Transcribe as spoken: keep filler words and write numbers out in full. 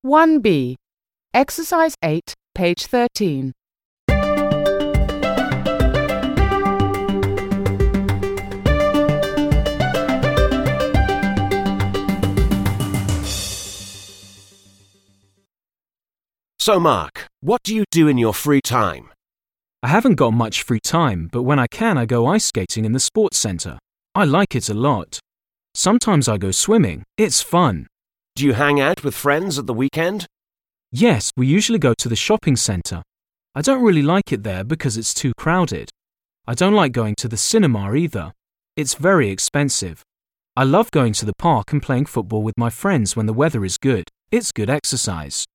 one B. Exercise eight, page thirteen. So, Mark, what do you do in your free time? I haven't got much free time, but when I can, I go ice skating in the sports centre. I like it a lot. Sometimes I go swimming. It's fun. Do you hang out with friends at the weekend? Yes, we usually go to the shopping centre. I don't really like it there because it's too crowded. I don't like going to the cinema either. It's very expensive. I love going to the park and playing football with my friends when the weather is good. It's good exercise.